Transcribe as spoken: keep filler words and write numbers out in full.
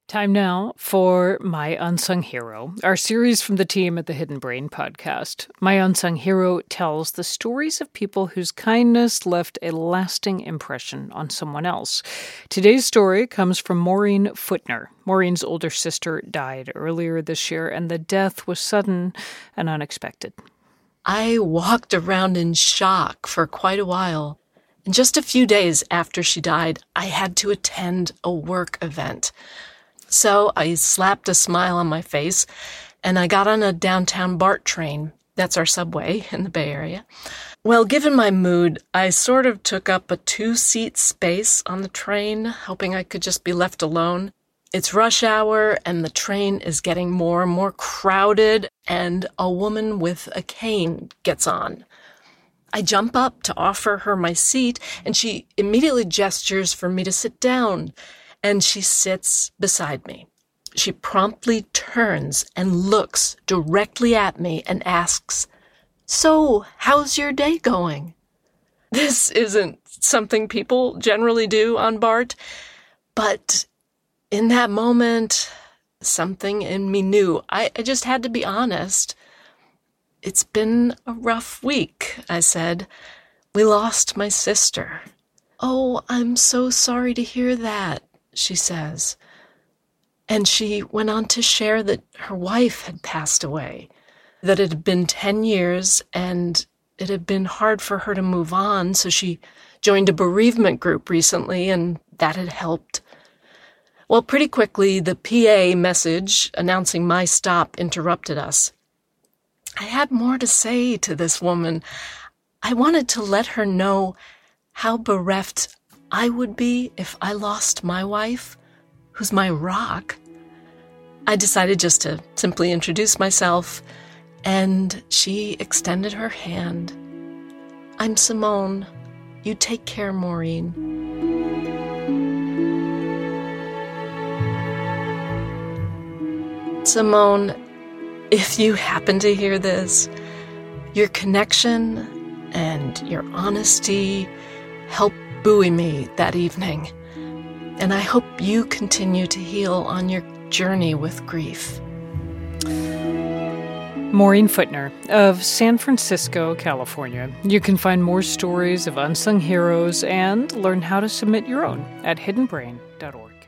Time now for My Unsung Hero, our series from the team at the Hidden Brain podcast. My Unsung Hero tells the stories of people whose kindness left a lasting impression on someone else. Today's story comes from Maureen Footner. Maureen's older sister died earlier this year, and the death was sudden and unexpected. I walked around in shock for quite a while. And just a few days after she died, I had to attend a work event. So I slapped a smile on my face, and I got on a downtown BART train. That's our subway in the Bay Area. Well, given my mood, I sort of took up a two-seat space on the train, hoping I could just be left alone. It's rush hour, and the train is getting more and more crowded, and a woman with a cane gets on. I jump up to offer her my seat, and she immediately gestures for me to sit down. And she sits beside me. She promptly turns and looks directly at me and asks, "So, how's your day going?" This isn't something people generally do on BART, but in that moment, something in me knew. I, I just had to be honest. "It's been a rough week," I said. "We lost my sister." "Oh, I'm so sorry to hear that," she says. And she went on to share that her wife had passed away, that it had been ten years and it had been hard for her to move on, so she joined a bereavement group recently and that had helped. Well, pretty quickly, the P A message announcing my stop interrupted us. I had more to say to this woman. I wanted to let her know how bereft I would be if I lost my wife, who's my rock. I decided just to simply introduce myself, and she extended her hand. "I'm Simone. You take care, Maureen." Simone, if you happen to hear this, your connection and your honesty helped buoy me that evening, and I hope you continue to heal on your journey with grief. Maureen Footner of San Francisco, California. You can find more stories of unsung heroes and learn how to submit your own at hidden brain dot org.